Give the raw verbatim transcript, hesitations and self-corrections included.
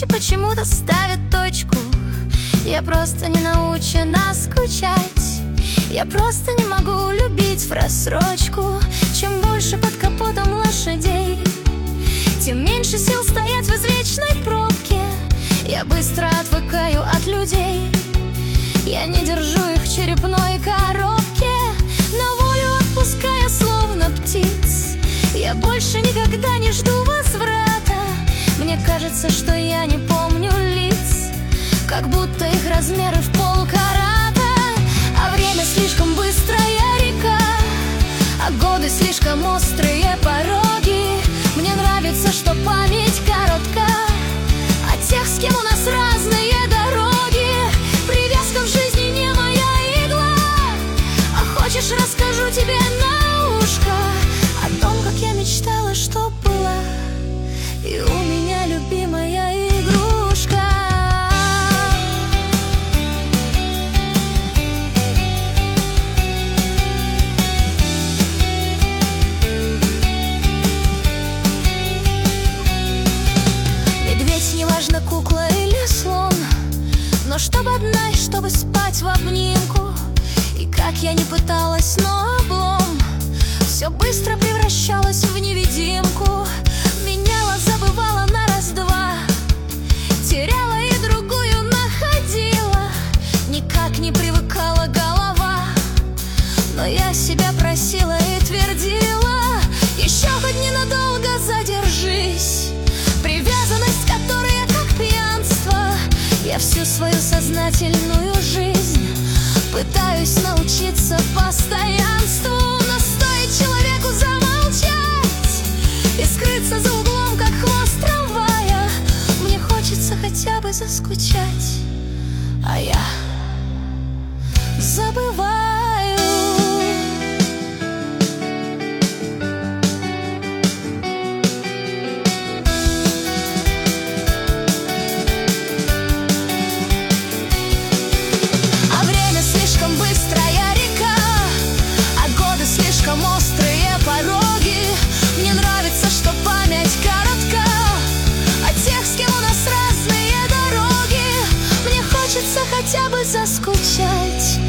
пути почему-то ставят точку. Я просто не научена скучать. Я просто не могу любить в рассрочку. Чем больше под капотом лошадей, тем меньше сил стоять в извечной пробке. Я быстро отвыкаю от людей. Я не держу их в черепной коробке, на волю отпуская, словно птиц. Я больше никогда не жду возврата. Мне кажется, что я не помню лиц, как будто их размеры в полкарата. А время слишком быстрая река, а годы слишком острые пороги. Мне нравится, что память коротка, а тех, с кем у нас разные дороги. Привязка в жизни не моя игла. А хочешь, расскажу тебе на ушко о том, как я мечтала, чтоб была и у меня любимая игрушка. Медведь, неважно, кукла или слон, но чтобы одна и чтобы спать в обнимку. И как я не пыталась, но облом, все быстро превращалось в невидимку. Меняла, забывала на раз-два, теряла и другую находила. Никак не привыкала голова, но я себя просила и твердила: еще хоть ненадолго задержись. Привязанность, которая как пьянство. Я всю свою сознательную жизнь пытаюсь научиться постоянству. Но стоит человеку замолчать и скрыться за углом, как хвост трамвая, мне хочется хотя бы заскучать, а я забываю. Быстрая река, а годы слишком острые пороги. Мне нравится, что память коротка, а тех, с кем у нас разные дороги. Мне хочется хотя бы заскучать,